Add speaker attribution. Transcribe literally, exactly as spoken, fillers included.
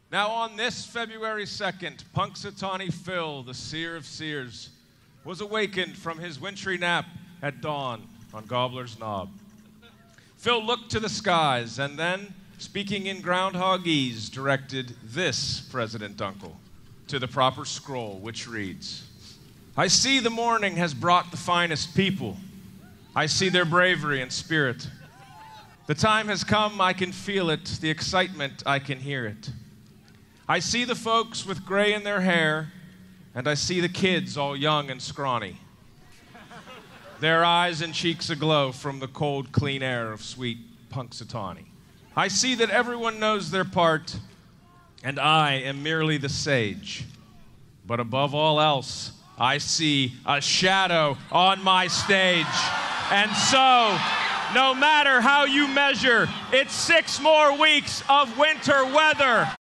Speaker 1: Now on this February second, Punxsutawney Phil, the seer of seers, was awakened from his wintry nap at dawn on Gobbler's Knob. Phil looked to the skies and then, speaking in groundhogese, directed this President Dunkel to the proper scroll, which reads, "I see the morning has brought the finest people. I see their bravery and spirit. The time has come, I can feel it, the excitement, I can hear it. I see the folks with gray in their hair, and I see the kids all young and scrawny, their eyes and cheeks aglow from the cold, clean air of sweet Punxsutawney. I see that everyone knows their part, and I am merely the sage. But above all else, I see a shadow on my stage. And so, no matter how you measure, it's six more weeks of winter weather."